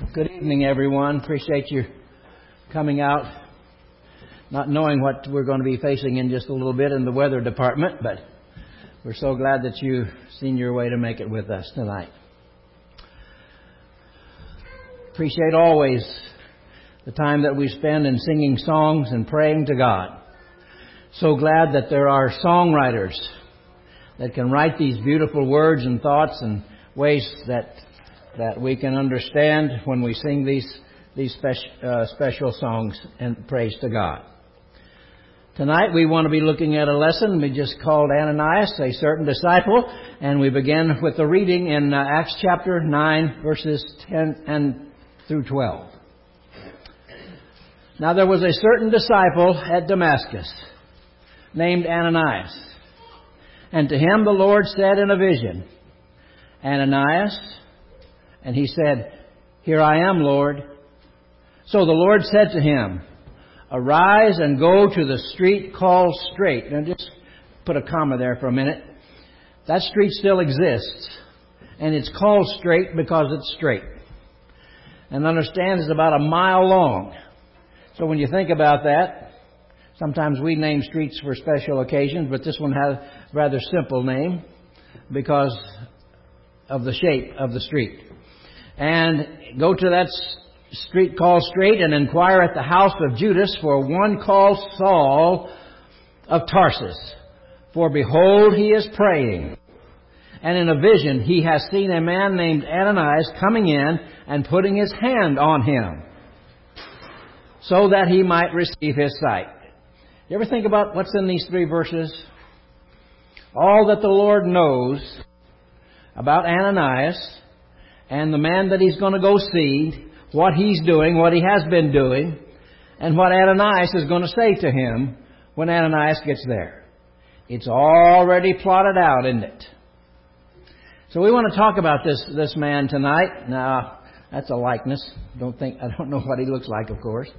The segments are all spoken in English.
Good evening, everyone. Appreciate you coming out, not knowing what we're going to be facing in just a little bit in the weather department, but we're so glad that you've seen your way to make it with us tonight. Appreciate always the time that we spend in singing songs and praying to God. So glad that there are songwriters that can write these beautiful words and thoughts and ways that we can understand when we sing these special songs and praise to God. Tonight we want to be looking at a lesson we just called Ananias, a certain disciple, and we begin with the reading in Acts chapter 9, verses 10 and through 12. Now there was a certain disciple at Damascus named Ananias, and to him the Lord said in a vision, Ananias. And he said, Here I am, Lord. So the Lord said to him, Arise and go to the street called Straight. Now just put a comma there for a minute. That street still exists. And it's called Straight because it's straight. And understand it's about a mile long. So when you think about that, sometimes we name streets for special occasions, but this one has a rather simple name because of the shape of the street. And go to that street called Straight and inquire at the house of Judas for one called Saul of Tarsus. For behold, he is praying. And in a vision he has seen a man named Ananias coming in and putting his hand on him, so that he might receive his sight. You ever think about what's in these three verses? All that the Lord knows about Ananias and the man that he's going to go see, what he's doing, what he has been doing, and what Ananias is going to say to him when Ananias gets there. It's already plotted out, isn't it? So we want to talk about this man tonight. Now, that's a likeness. I don't know what he looks like, of course.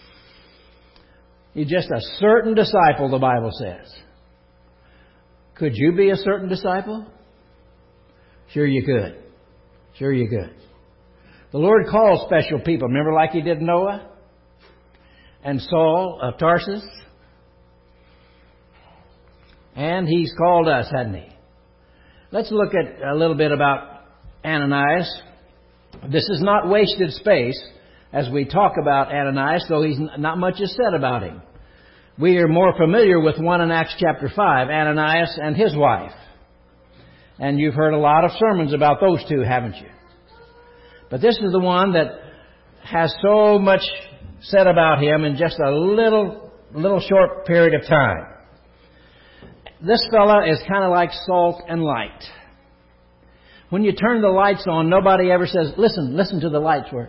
He's just a certain disciple, the Bible says. Could you be a certain disciple? Sure you could. Sure you could. The Lord calls special people. Remember like He did Noah and Saul of Tarsus? And He's called us, hasn't He? Let's look at a little bit about Ananias. This is not wasted space as we talk about Ananias, though not much is said about him. We are more familiar with one in Acts chapter 5, Ananias and his wife. And you've heard a lot of sermons about those two, haven't you? But this is the one that has so much said about him in just a little short period of time. This fella is kind of like salt and light. When you turn the lights on, nobody ever says, listen to the lights work.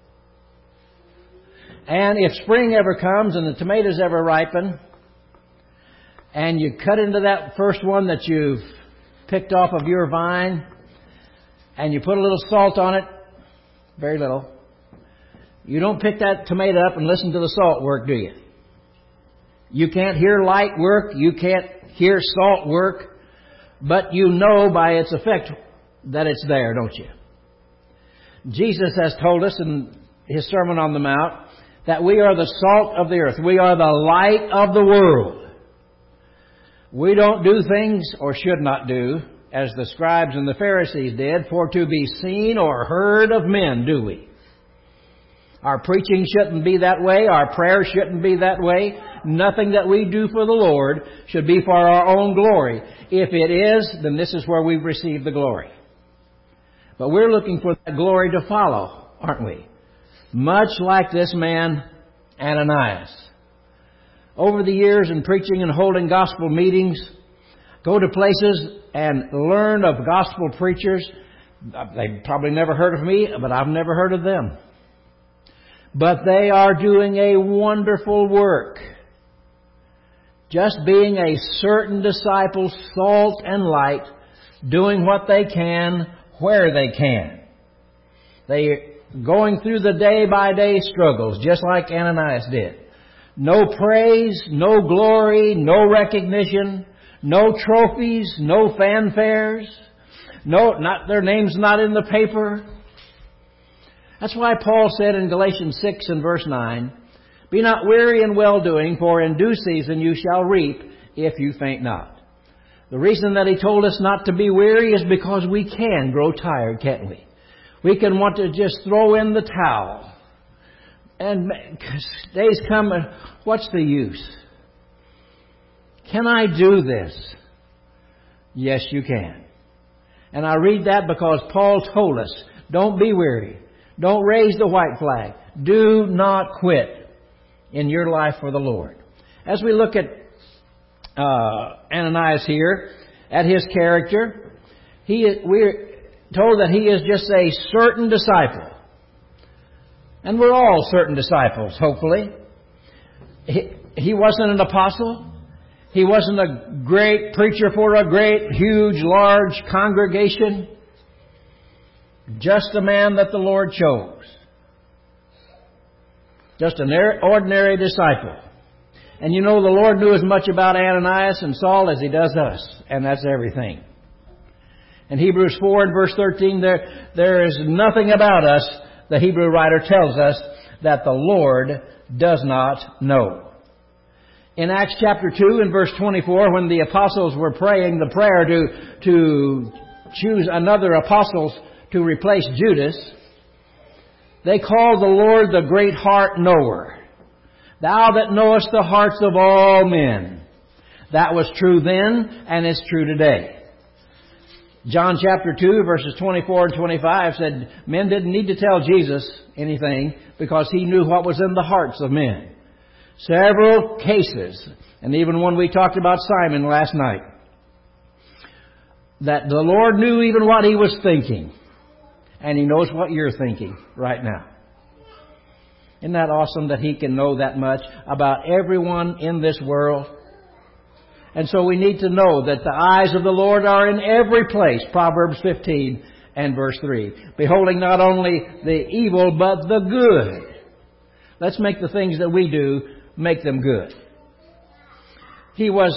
And if spring ever comes and the tomatoes ever ripen, and you cut into that first one that you've picked off of your vine, and you put a little salt on it, very little, you don't pick that tomato up and listen to the salt work, do you? You can't hear light work, you can't hear salt work, but you know by its effect that it's there, don't you? Jesus has told us in His Sermon on the Mount that we are the salt of the earth. We are the light of the world. We don't do things, or should not do, as the scribes and the Pharisees did, for to be seen or heard of men, do we? Our preaching shouldn't be that way. Our prayer shouldn't be that way. Nothing that we do for the Lord should be for our own glory. If it is, then this is where we receive the glory. But we're looking for that glory to follow, aren't we? Much like this man, Ananias. Over the years in preaching and holding gospel meetings, go to places and learn of gospel preachers. They've probably never heard of me, but I've never heard of them. But they are doing a wonderful work. Just being a certain disciple, salt and light, doing what they can, where they can. They going through the day-by-day struggles, just like Ananias did. No praise, no glory, no recognition, no trophies, no fanfares, no, not their names not in the paper. That's why Paul said in Galatians 6 and verse 9, "Be not weary in well-doing, for in due season you shall reap if you faint not." The reason that he told us not to be weary is because we can grow tired, can't we? We can want to just throw in the towel. And days come, what's the use? Can I do this? Yes, you can. And I read that because Paul told us, don't be weary. Don't raise the white flag. Do not quit in your life for the Lord. As we look at Ananias here, at his character, we're told that he is just a certain disciple. And we're all certain disciples, hopefully. He wasn't an apostle. He wasn't a great preacher for a great, huge, large congregation. Just a man that the Lord chose. Just an ordinary disciple. And you know, the Lord knew as much about Ananias and Saul as He does us. And that's everything. In Hebrews 4 and verse 13, there is nothing about us, the Hebrew writer tells us, that the Lord does not know. In Acts chapter 2 and verse 24, when the apostles were praying the prayer to choose another apostle to replace Judas, they called the Lord the great heart knower. Thou that knowest the hearts of all men. That was true then, and it's true today. John chapter 2 verses 24 and 25 said men didn't need to tell Jesus anything because He knew what was in the hearts of men. Several cases, and even one we talked about Simon last night, that the Lord knew even what he was thinking. And He knows what you're thinking right now. Isn't that awesome that He can know that much about everyone in this world? And so we need to know that the eyes of the Lord are in every place. Proverbs 15 and verse 3. Beholding not only the evil, but the good. Let's make the things that we do, make them good. He was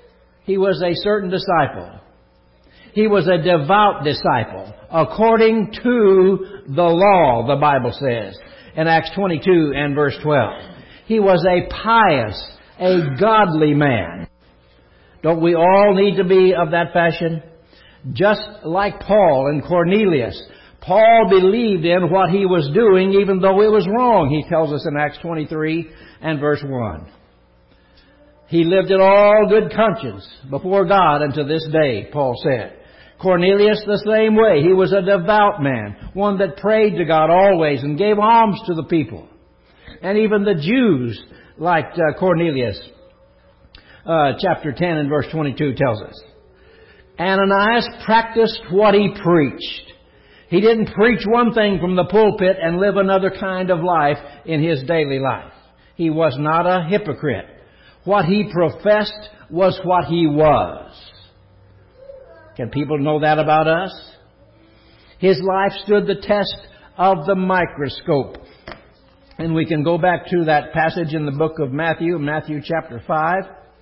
a certain disciple. He was a devout disciple, according to the law, the Bible says, in Acts 22 and verse 12. He was a pious, a godly man. Don't we all need to be of that fashion? Just like Paul and Cornelius. Paul believed in what he was doing even though it was wrong, he tells us in Acts 23 and verse 1. He lived in all good conscience before God unto this day, Paul said. Cornelius the same way. He was a devout man, one that prayed to God always and gave alms to the people. And even the Jews liked Cornelius. Chapter 10 and verse 22 tells us. Ananias practiced what he preached. He didn't preach one thing from the pulpit and live another kind of life in his daily life. He was not a hypocrite. What he professed was what he was. Can people know that about us? His life stood the test of the microscope. And we can go back to that passage in the book of Matthew chapter 5,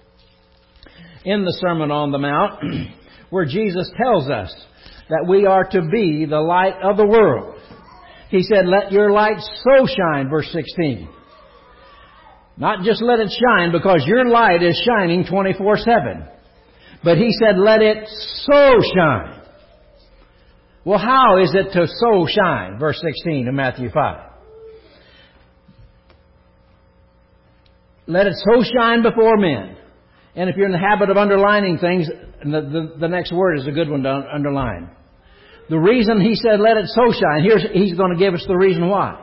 in the Sermon on the Mount, where Jesus tells us that we are to be the light of the world. He said, let your light so shine, verse 16. Not just let it shine because your light is shining 24/7. But He said, let it so shine. Well, how is it to so shine? Verse 16 of Matthew 5. Let it so shine before men. And if you're in the habit of underlining things, the next word is a good one to underline. The reason He said, let it so shine, He's going to give us the reason why.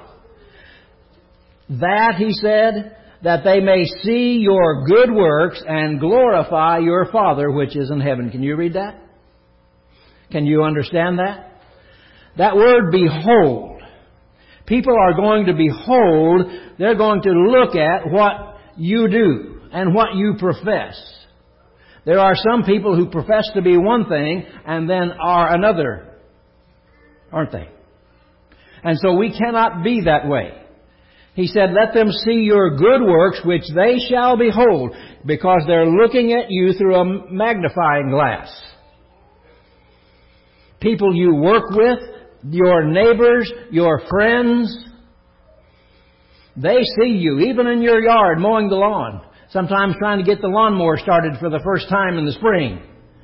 That, He said, that they may see your good works and glorify your Father which is in heaven. Can you read that? Can you understand that? That word behold. People are going to behold. They're going to look at what you do and what you profess. There are some people who profess to be one thing and then are another, aren't they? And so we cannot be that way. He said, let them see your good works, which they shall behold, because they're looking at you through a magnifying glass. People you work with, your neighbors, your friends, they see you, even in your yard, mowing the lawn. Sometimes trying to get the lawnmower started for the first time in the spring.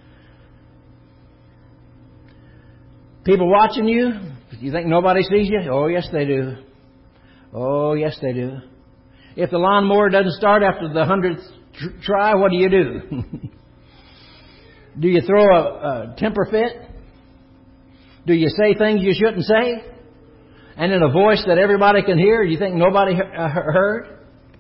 People watching you. You think nobody sees you? Oh, yes, they do. Oh, yes, they do. If the lawnmower doesn't start after the 100th try, what do? Do you throw a temper fit? Do you say things you shouldn't say? And in a voice that everybody can hear? You think nobody heard?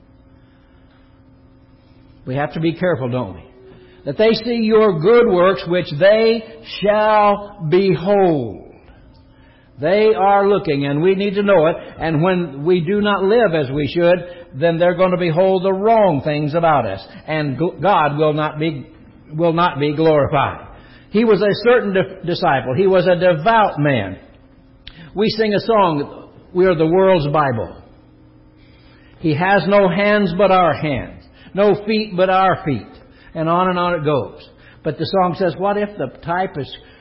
We have to be careful, don't we? That they see your good works, which they shall behold. They are looking, and we need to know it. And when we do not live as we should, then they're going to behold the wrong things about us. And God will not be glorified. He was a certain disciple. He was a devout man. We sing a song, we are the world's Bible. He has no hands but our hands, no feet but our feet, and on it goes. But the song says, what if the type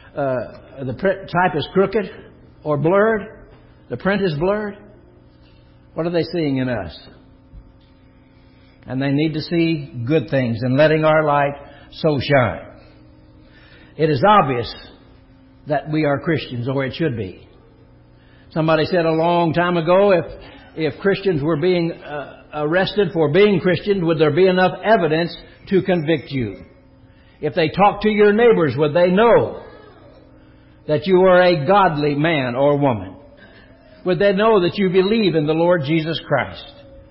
is crooked or blurred? The print is blurred. What are they seeing in us? And they need to see good things and letting our light so shine. It is obvious that we are Christians, or it should be. Somebody said a long time ago, if Christians were being arrested for being Christians, would there be enough evidence to convict you? If they talked to your neighbors, would they know that you are a godly man or woman? Would they know that you believe in the Lord Jesus Christ?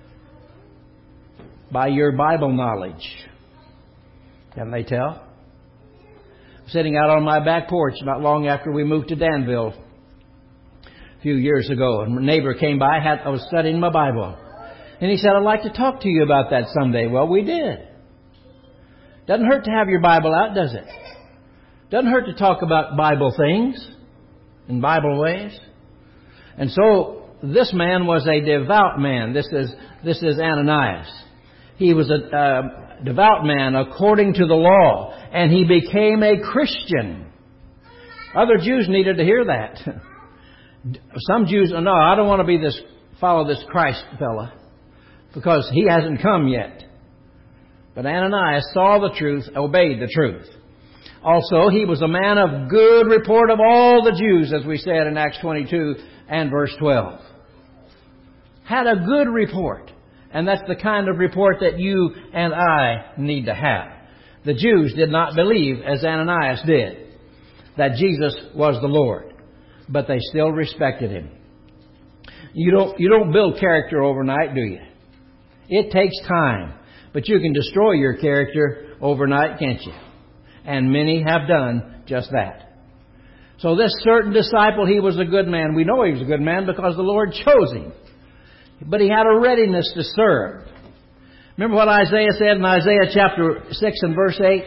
By your Bible knowledge. Can they tell? Sitting out on my back porch not long after we moved to Danville a few years ago, and a neighbor came by. I was studying my Bible, and he said, I'd like to talk to you about that someday. Well, we did. Doesn't hurt to have your Bible out, does it? Doesn't hurt to talk about Bible things in Bible ways. And so this man was a devout man. This is Ananias. He was a devout man according to the law, and he became a Christian. Other Jews needed to hear that. Some Jews, no, I don't want to follow this Christ fella because he hasn't come yet. But Ananias saw the truth, obeyed the truth. Also, he was a man of good report of all the Jews, as we said in Acts 22 and verse 12. Had a good report. And that's the kind of report that you and I need to have. The Jews did not believe, as Ananias did, that Jesus was the Lord. But they still respected Him. You don't build character overnight, do you? It takes time. But you can destroy your character overnight, can't you? And many have done just that. So this certain disciple, he was a good man. We know he was a good man because the Lord chose him. But he had a readiness to serve. Remember what Isaiah said in Isaiah chapter 6 and verse 8?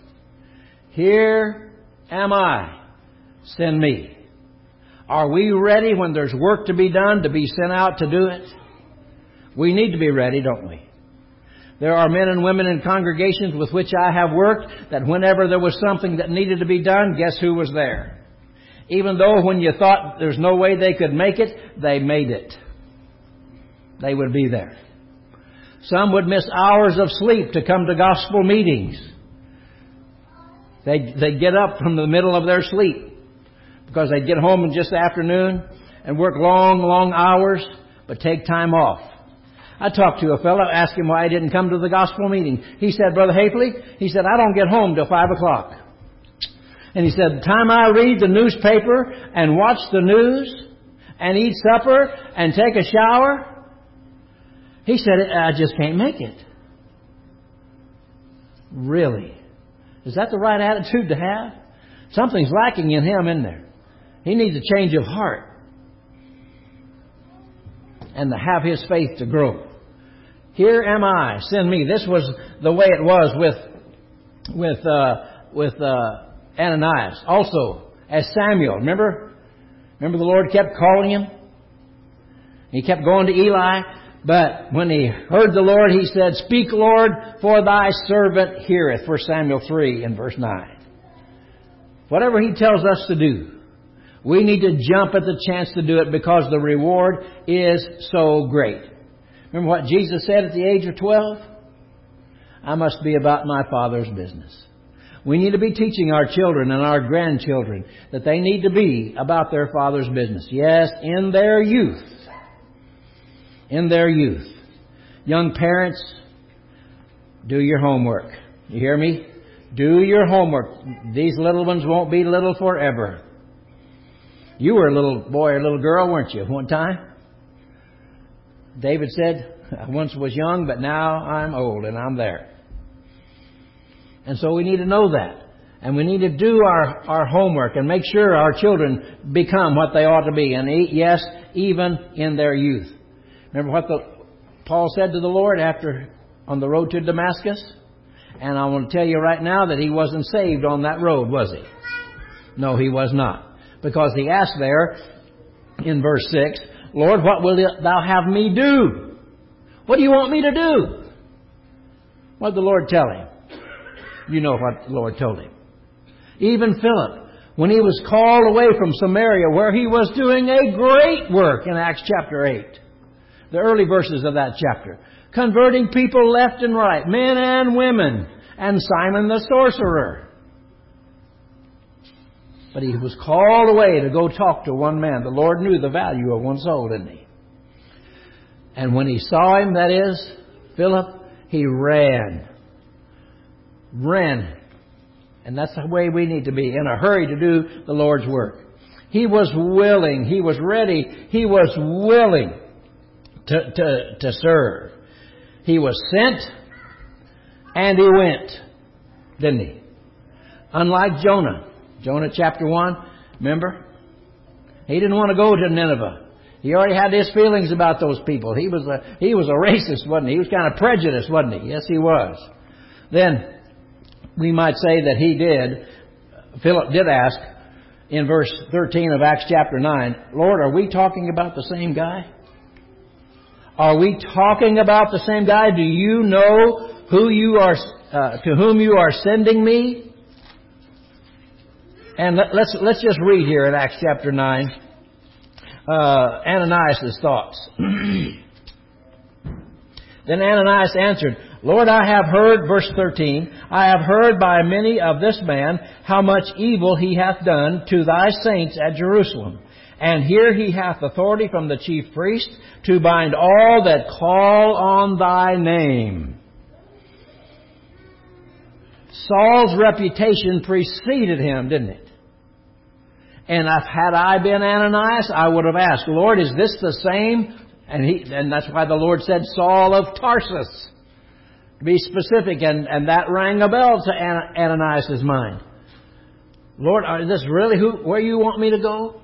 Here am I, send me. Are we ready when there's work to be done to be sent out to do it? We need to be ready, don't we? There are men and women in congregations with which I have worked that whenever there was something that needed to be done, guess who was there? Even though when you thought there's no way they could make it, they made it. They would be there. Some would miss hours of sleep to come to gospel meetings. They'd get up from the middle of their sleep because they'd get home in just the afternoon and work long, long hours, but take time off. I talked to a fellow, asked him why he didn't come to the gospel meeting. He said, Brother Hafley, he said, I don't get home till 5 o'clock. And he said, the time I read the newspaper and watch the news and eat supper and take a shower, he said, I just can't make it. Really? Is that the right attitude to have? Something's lacking in him, isn't there? He needs a change of heart. And to have his faith to grow. Here am I, send me. This was the way it was with Ananias. Also, as Samuel. Remember the Lord kept calling him? He kept going to Eli. But when he heard the Lord, he said, Speak, Lord, for thy servant heareth. 1 Samuel 3 and verse 9. Whatever he tells us to do, We need to jump at the chance to do it because the reward is so great. Remember what Jesus said at the age of 12? I must be about my Father's business. We need to be teaching our children and our grandchildren that they need to be about their Father's business. Yes, in their youth. In their youth. Young parents, do your homework. You hear me? Do your homework. These little ones won't be little forever. You were a little boy or little girl, weren't you, at one time? David said, I once was young, but now I'm old and I'm there. And so we need to know that. And we need to do our homework and make sure our children become what they ought to be. And yes, even in their youth. Remember what Paul said to the Lord after on the road to Damascus? And I want to tell you right now that he wasn't saved on that road, was he? No, he was not. Because he asked there in verse 6, Lord, what will thou have me do? What do you want me to do? What did the Lord tell him? You know what the Lord told him. Even Philip, when he was called away from Samaria, where he was doing a great work in Acts chapter 8. The early verses of that chapter. Converting people left and right, men and women, and Simon the sorcerer. But he was called away to go talk to one man. The Lord knew the value of one soul, didn't he? And when he saw him, that is, Philip, he ran. Ran. And that's the way we need to be, in a hurry to do the Lord's work. He was willing. He was ready. He was willing to serve. He was sent and he went, didn't he? Unlike Jonah. Jonah chapter 1, remember? He didn't want to go to Nineveh. He already had his feelings about those people. He was a racist, wasn't he? He was kind of prejudiced, wasn't he? Yes, he was. Then we might say that he did. Philip did ask in verse 13 of Acts chapter 9, Lord, are we talking about the same guy? Are we talking about the same guy? Do you know who you are, to whom you are sending me? And let's just read here in Acts chapter 9, Ananias' thoughts. Then Ananias answered, Lord, I have heard, verse 13, I have heard by many of this man how much evil he hath done to thy saints at Jerusalem. And here he hath authority from the chief priest to bind all that call on thy name. Saul's reputation preceded him, didn't it? And had I been Ananias, I would have asked, Lord, is this the same? And that's why the Lord said Saul of Tarsus. To be specific, and that rang a bell to Ananias' mind. Lord, is this really where you want me to go?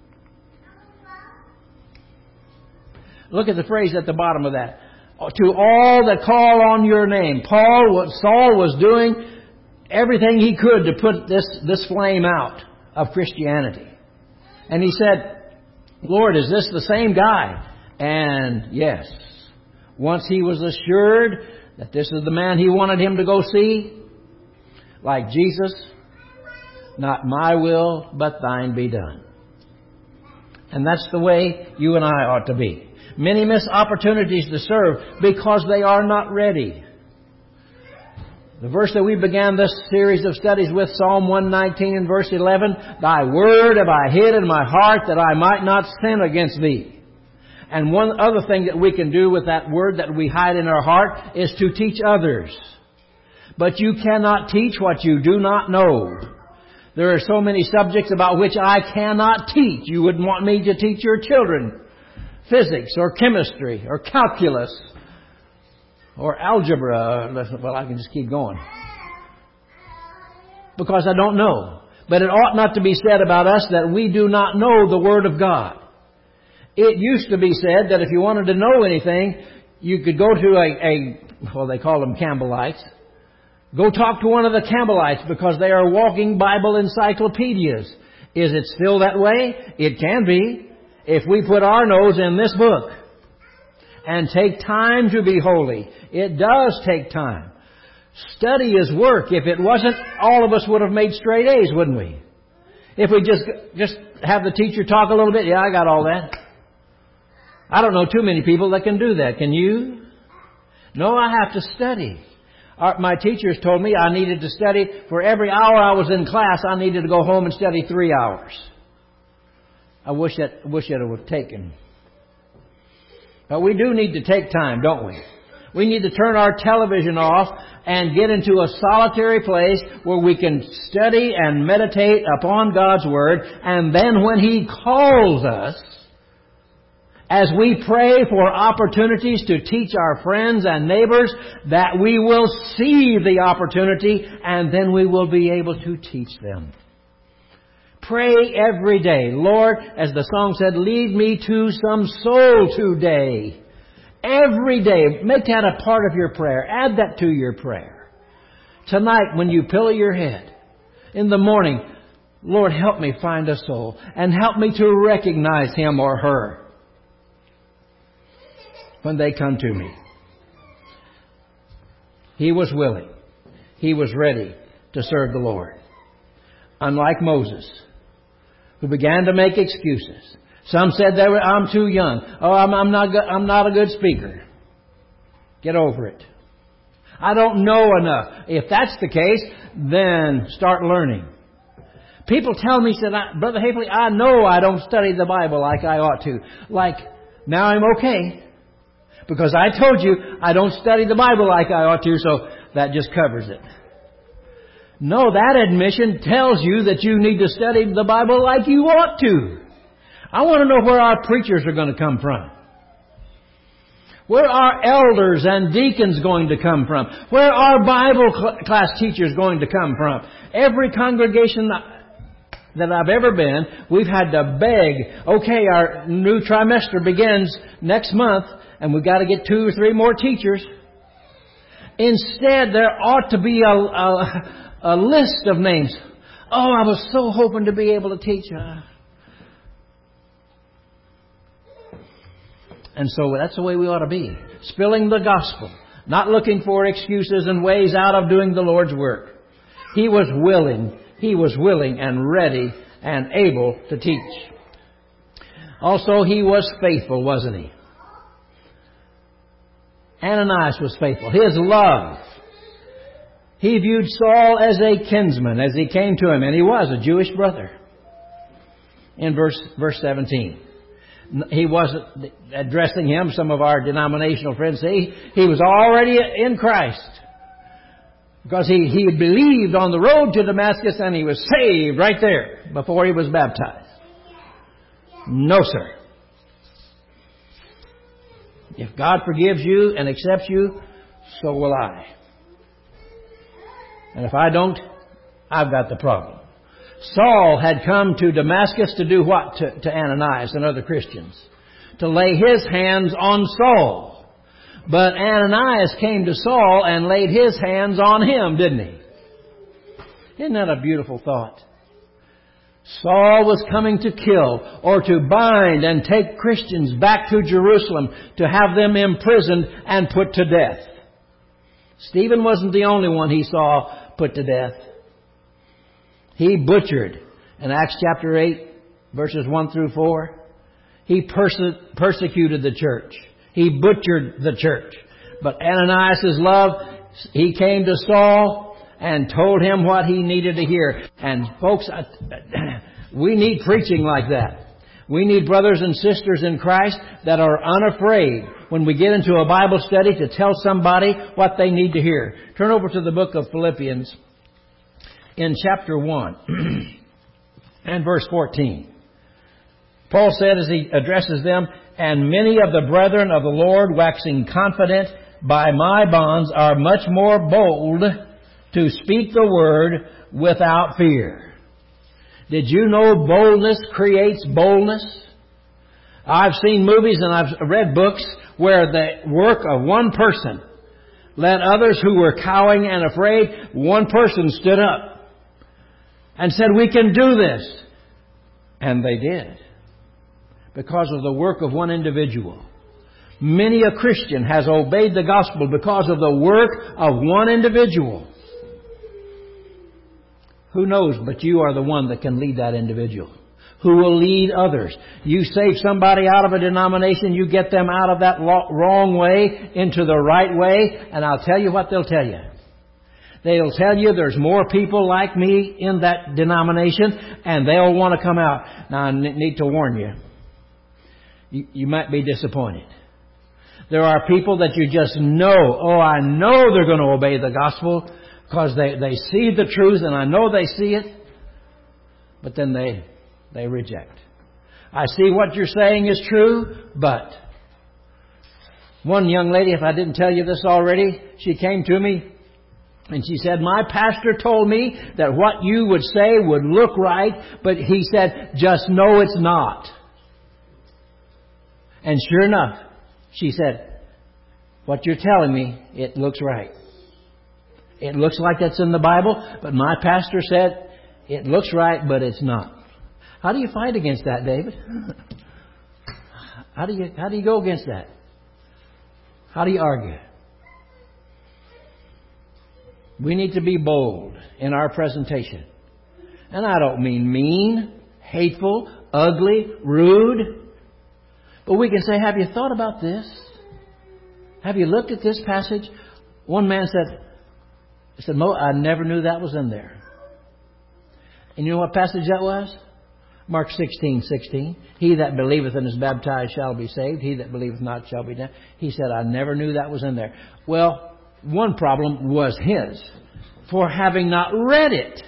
Look at the phrase at the bottom of that. To all that call on your name. Saul was doing everything he could to put this flame out of Christianity. And he said, Lord, is this the same guy? And yes, once he was assured that this is the man he wanted him to go see, like Jesus, not my will, but thine be done. And that's the way you and I ought to be. Many miss opportunities to serve because they are not ready. The verse that we began this series of studies with, Psalm 119 and verse 11, Thy word have I hid in my heart that I might not sin against Thee. And one other thing that we can do with that word that we hide in our heart is to teach others. But you cannot teach what you do not know. There are so many subjects about which I cannot teach. You wouldn't want me to teach your children physics or chemistry or calculus or algebra. Well, I can just keep going. Because I don't know. But it ought not to be said about us that we do not know the Word of God. It used to be said that if you wanted to know anything, you could go to well, they call them Campbellites. Go talk to one of the Campbellites because they are walking Bible encyclopedias. Is it still that way? It can be. If we put our nose in this book and take time to be holy, it does take time. Study is work. If it wasn't, all of us would have made straight A's, wouldn't we? If we just have the teacher talk a little bit? Yeah, I got all that. I don't know too many people that can do that. Can you? No, I have to study. My teachers told me I needed to study. For every hour I was in class, I needed to go home and study 3 hours. I wish it would have taken. But we do need to take time, don't we? We need to turn our television off and get into a solitary place where we can study and meditate upon God's Word. And then when He calls us, as we pray for opportunities to teach our friends and neighbors, that we will see the opportunity and then we will be able to teach them. Pray every day. Lord, as the song said, lead me to some soul today. Every day. Make that a part of your prayer. Add that to your prayer. Tonight, when you pillow your head, in the morning, Lord, help me find a soul and help me to recognize him or her when they come to me. He was willing. He was ready to serve the Lord. Unlike Moses, who began to make excuses. Some said I'm too young. Oh, I'm not a good speaker. Get over it. I don't know enough. If that's the case, then start learning. People tell me, said, Brother Haefele, I know I don't study the Bible like I ought to. Like, now I'm okay. Because I told you I don't study the Bible like I ought to, so that just covers it. No, that admission tells you that you need to study the Bible like you ought to. I want to know where our preachers are going to come from. Where are elders and deacons going to come from? Where are Bible class teachers going to come from? Every congregation that I've ever been, we've had to beg, okay, our new trimester begins next month, and we've got to get 2 or 3 more teachers. Instead, there ought to be a list of names. Oh, I was so hoping to be able to teach. And so that's the way we ought to be. Spilling the gospel. Not looking for excuses and ways out of doing the Lord's work. He was willing. He was willing and ready and able to teach. Also, he was faithful, wasn't he? Ananias was faithful. His love. He viewed Saul as a kinsman as he came to him, and he was a Jewish brother. In verse 17. He wasn't addressing him. Some of our denominational friends say he was already in Christ. Because he believed on the road to Damascus and he was saved right there before he was baptized. No, sir. If God forgives you and accepts you, so will I. And if I don't, I've got the problem. Saul had come to Damascus to do what to Ananias and other Christians? To lay his hands on Saul. But Ananias came to Saul and laid his hands on him, didn't he? Isn't that a beautiful thought? Saul was coming to kill or to bind and take Christians back to Jerusalem to have them imprisoned and put to death. Stephen wasn't the only one he saw put to death. He butchered, in Acts chapter 8, verses 1 through 4, he persecuted the church. He butchered the church. But Ananias' love, he came to Saul and told him what he needed to hear. And folks, we need preaching like that. We need brothers and sisters in Christ that are unafraid when we get into a Bible study to tell somebody what they need to hear. Turn over to the book of Philippians in chapter 1 and verse 14. Paul said as he addresses them, "And many of the brethren of the Lord, waxing confident by my bonds, are much more bold to speak the word without fear." Did you know boldness creates boldness? I've seen movies and I've read books where the work of one person led others who were cowering and afraid. One person stood up and said, "We can do this." And they did. Because of the work of one individual. Many a Christian has obeyed the gospel because of the work of one individual. Who knows but you are the one that can lead that individual? who will lead others. You save somebody out of a denomination, you get them out of that wrong way into the right way, and I'll tell you what they'll tell you. They'll tell you there's more people like me in that denomination, and they'll want to come out. Now, I need to warn you. You might be disappointed. There are people that you just know, I know they're going to obey the gospel because they see the truth, and I know they see it, but then they reject. I see what you're saying is true, but one young lady, if I didn't tell you this already, she came to me and she said, my pastor told me that what you would say would look right, but he said, just know it's not. And sure enough, she said, what you're telling me, it looks right. It looks like that's in the Bible, but my pastor said it looks right, but it's not. How do you fight against that, David? How do you go against that? How do you argue? We need to be bold in our presentation. And I don't mean mean, hateful, ugly, rude. But we can say, have you thought about this? Have you looked at this passage? One man said, Mo, I never knew that was in there. And you know what passage that was? Mark 16:16. He that believeth and is baptized shall be saved. He that believeth not shall be damned. He said, I never knew that was in there. Well, one problem was his for having not read it.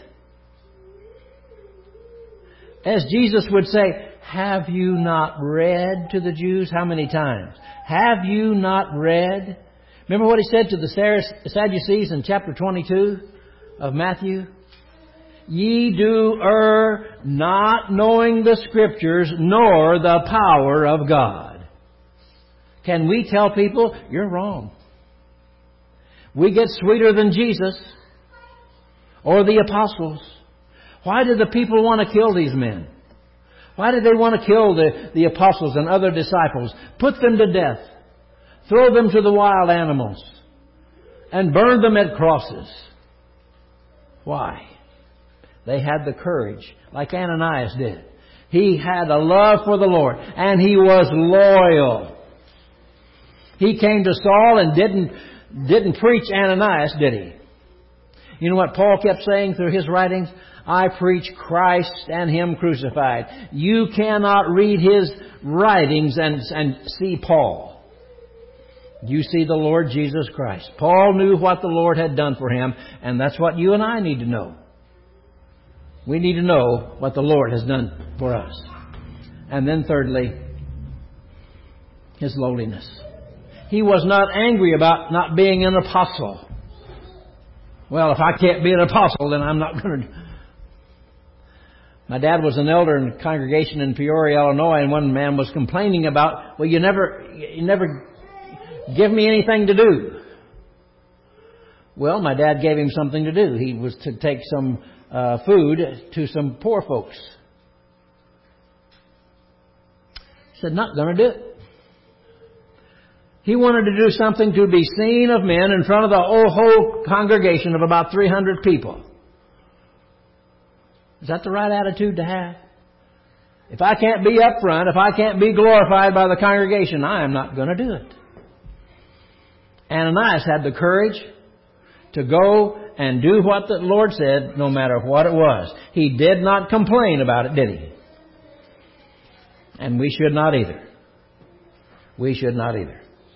As Jesus would say, have you not read to the Jews? How many times? Have you not read? Remember what he said to the Sadducees in chapter 22 of Matthew? Ye do err, not knowing the Scriptures, nor the power of God. Can we tell people, you're wrong? We get sweeter than Jesus or the apostles. Why did the people want to kill these men? Why did they want to kill the apostles and other disciples? Put them to death. Throw them to the wild animals. And burn them at crosses. Why? They had the courage, like Ananias did. He had a love for the Lord, and he was loyal. He came to Saul and didn't preach Ananias, did he? You know what Paul kept saying through his writings? I preach Christ and Him crucified. You cannot read his writings and see Paul. You see the Lord Jesus Christ. Paul knew what the Lord had done for him, and that's what you and I need to know. We need to know what the Lord has done for us. And then thirdly, His lowliness. He was not angry about not being an apostle. Well, if I can't be an apostle, then I'm not going to. My dad was an elder in a congregation in Peoria, Illinois, and one man was complaining about, well, you never give me anything to do. Well, my dad gave him something to do. He was to take some food to some poor folks. He said, not going to do it. He wanted to do something to be seen of men in front of the whole congregation of about 300 people. Is that the right attitude to have? If I can't be up front, if I can't be glorified by the congregation, I am not going to do it. Ananias had the courage to go and do what the Lord said, no matter what it was. He did not complain about it, did he? And we should not either. We should not either.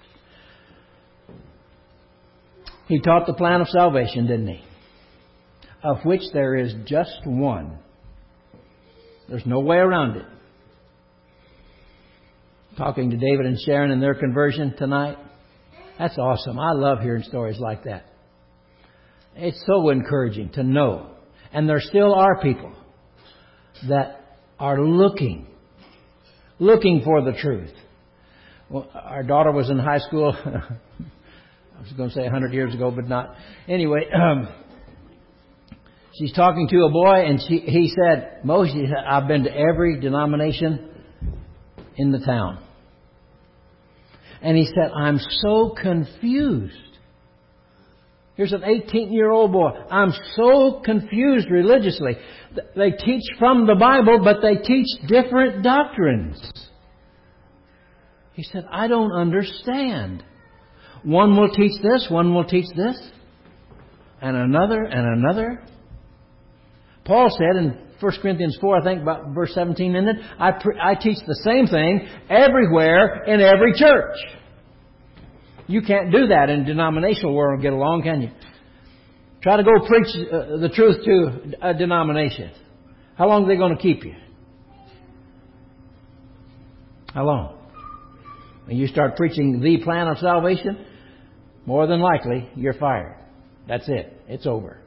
He taught the plan of salvation, didn't he? Of which there is just one. There's no way around it. Talking to David and Sharon in their conversion tonight. That's awesome. I love hearing stories like that. It's so encouraging to know. And there still are people that are looking for the truth. Well, our daughter was in high school. I was going to say 100 years ago, but not. Anyway, she's talking to a boy, and he said, Mo, I've been to every denomination in the town. And he said, I'm so confused. Here's an 18-year-old boy. I'm so confused religiously. They teach from the Bible, but they teach different doctrines. He said, I don't understand. One will teach this, one will teach this, and another, and another. Paul said in 1 Corinthians 4, I think about verse 17 in it, I teach the same thing everywhere in every church. You can't do that in denominational world and get along, can you? Try to go preach the truth to a denomination. How long are they going to keep you? How long? When you start preaching the plan of salvation, more than likely you're fired. That's it. It's over.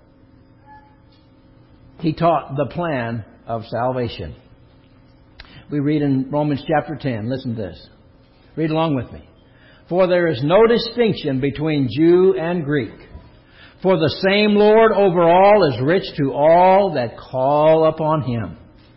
He taught the plan of salvation. We read in Romans chapter 10. Listen to this. Read along with me. For there is no distinction between Jew and Greek. For the same Lord over all is rich to all that call upon Him.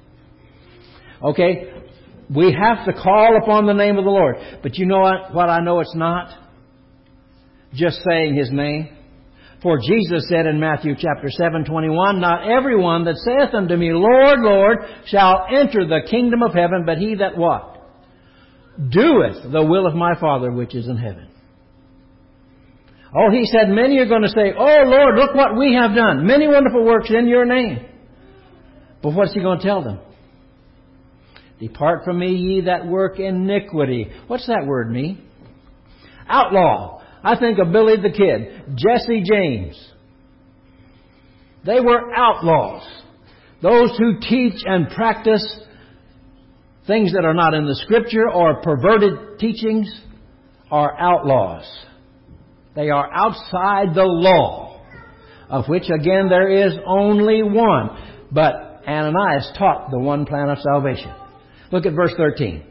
Okay, we have to call upon the name of the Lord. But you know what I know it's not? Just saying His name. For Jesus said in Matthew chapter 7:21, Not everyone that saith unto me, Lord, Lord, shall enter the kingdom of heaven, but he that what? Doeth the will of my Father which is in heaven. Oh, He said, many are going to say, Oh, Lord, look what we have done. Many wonderful works in your name. But what's He going to tell them? Depart from me, ye that work iniquity. What's that word mean? Outlaw. I think of Billy the Kid, Jesse James. They were outlaws. Those who teach and practice things that are not in the Scripture or perverted teachings are outlaws. They are outside the law, of which again there is only one. But Ananias taught the one plan of salvation. Look at verse 13.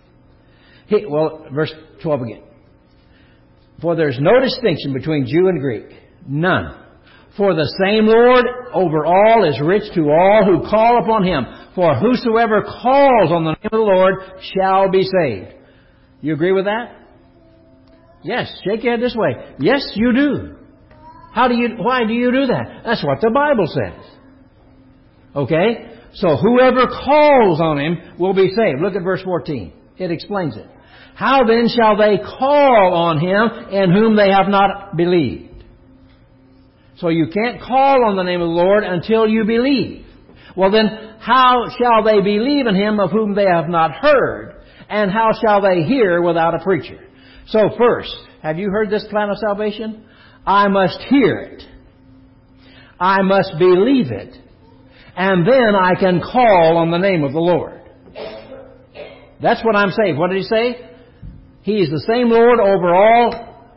Verse 12 again. For there is no distinction between Jew and Greek. None. For the same Lord over all is rich to all who call upon Him. For whosoever calls on the name of the Lord shall be saved. You agree with that? Yes. Shake your head this way. Yes, you do. Why do you do that? That's what the Bible says. Okay? So whoever calls on Him will be saved. Look at verse 14. It explains it. How then shall they call on Him in whom they have not believed? So you can't call on the name of the Lord until you believe. Well then, how shall they believe in Him of whom they have not heard? And how shall they hear without a preacher? So first, have you heard this plan of salvation? I must hear it. I must believe it. And then I can call on the name of the Lord. That's what I'm saying. What did He say? He is the same Lord over all.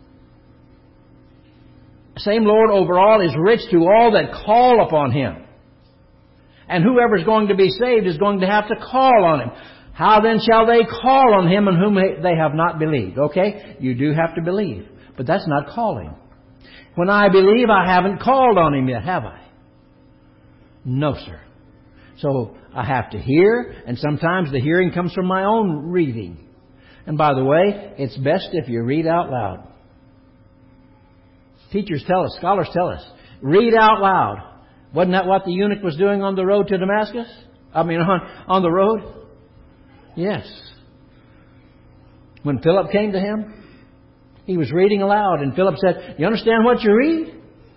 Same Lord over all is rich to all that call upon Him. And whoever's going to be saved is going to have to call on Him. How then shall they call on Him in whom they have not believed? Okay, you do have to believe. But that's not calling. When I believe, I haven't called on Him yet, have I? No, sir. So I have to hear, and sometimes the hearing comes from my own reading. And by the way, it's best if you read out loud. Teachers tell us, scholars tell us, read out loud. Wasn't that what the eunuch was doing on the road to Damascus? On the road? Yes. When Philip came to him, he was reading aloud, and Philip said, You understand what you read?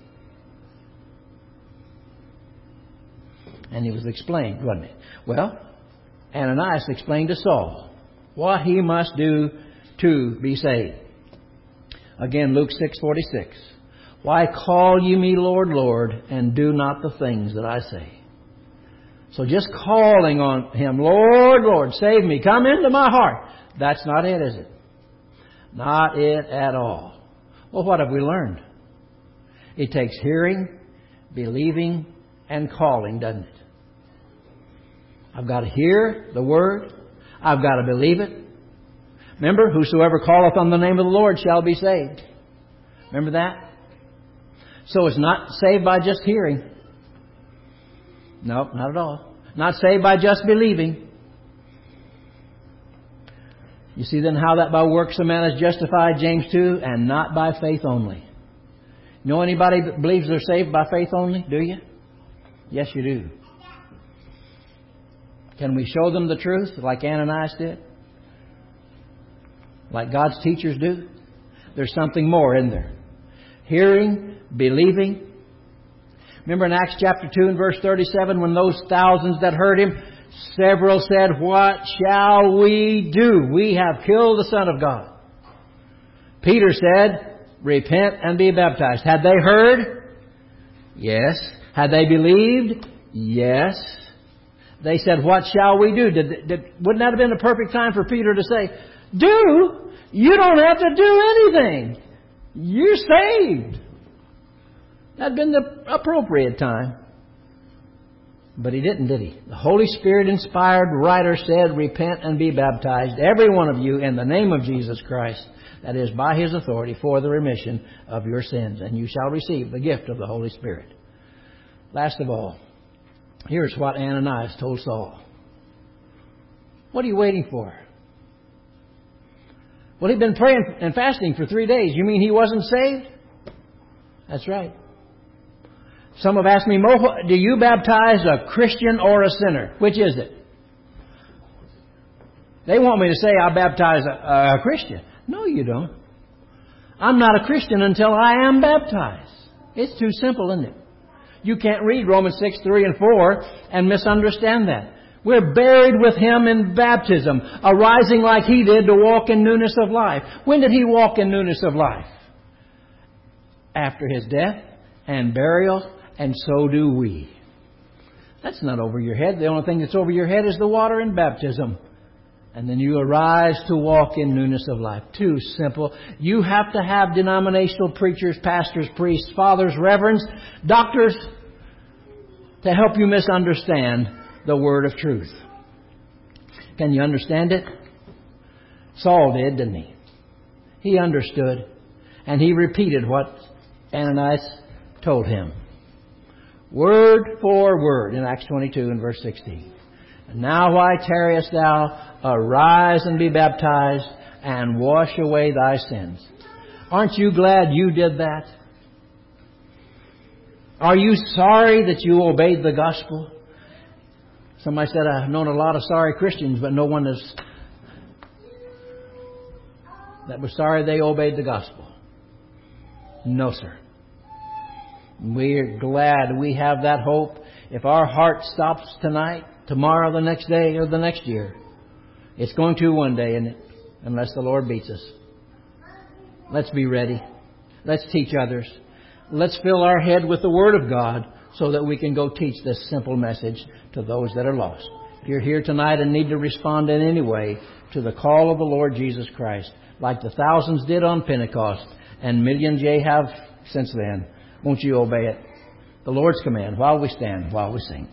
And it was explained, wasn't it? Well, Ananias explained to Saul what he must do to be saved. Again, Luke 6:46. Why call ye me Lord, Lord, and do not the things that I say? So just calling on Him, Lord, Lord, save me, come into my heart. That's not it, is it? Not it at all. Well, what have we learned? It takes hearing, believing, and calling, doesn't it? I've got to hear the Word. I've got to believe it. Remember, whosoever calleth on the name of the Lord shall be saved. Remember that? So it's not saved by just hearing. No, not at all. Not saved by just believing. You see then how that by works a man is justified, James 2, and not by faith only. Know anybody that believes they're saved by faith only? Do you? Yes, you do. Can we show them the truth like Ananias did? Like God's teachers do? There's something more in there. Hearing, believing. Remember in Acts chapter 2 and verse 37, when those thousands that heard Him, several said, "What shall we do? We have killed the Son of God." Peter said, "Repent and be baptized." Had they heard? Yes. Had they believed? Yes. They said, "What shall we do?" Wouldn't that have been the perfect time for Peter to say, "Do? You don't have to do anything. You're saved." That'd been the appropriate time. But he didn't, did he? The Holy Spirit inspired writer said, "Repent and be baptized, every one of you, in the name of Jesus Christ, that is, by His authority, for the remission of your sins, and you shall receive the gift of the Holy Spirit." Last of all, here's what Ananias told Saul. "What are you waiting for?" "Well, he'd been praying and fasting for 3 days. You mean he wasn't saved?" That's right. Some have asked me, "Mo, do you baptize a Christian or a sinner? Which is it?" They want me to say I baptize a Christian. No, you don't. I'm not a Christian until I am baptized. It's too simple, isn't it? You can't read Romans 6, 3 and 4 and misunderstand that. We're buried with Him in baptism, arising like He did to walk in newness of life. When did He walk in newness of life? After His death and burial, and so do we. That's not over your head. The only thing that's over your head is the water in baptism. And then you arise to walk in newness of life. Too simple. You have to have denominational preachers, pastors, priests, fathers, reverends, doctors to help you misunderstand the word of truth. Can you understand it? Saul did, didn't he? He understood. And he repeated what Ananias told him. Word for word in Acts 22 and verse 16. "And now why tarriest thou? Arise and be baptized and wash away thy sins." Aren't you glad you did that? Are you sorry that you obeyed the gospel? Somebody said, "I've known a lot of sorry Christians, but no one that was sorry they obeyed the gospel." No, sir. We're glad we have that hope. If our heart stops tonight, tomorrow, the next day, or the next year, it's going to one day, isn't it? Unless the Lord beats us. Let's be ready. Let's teach others. Let's fill our head with the Word of God so that we can go teach this simple message to those that are lost. If you're here tonight and need to respond in any way to the call of the Lord Jesus Christ, like the thousands did on Pentecost and millions ye have since then, won't you obey it? The Lord's command while we stand, while we sing.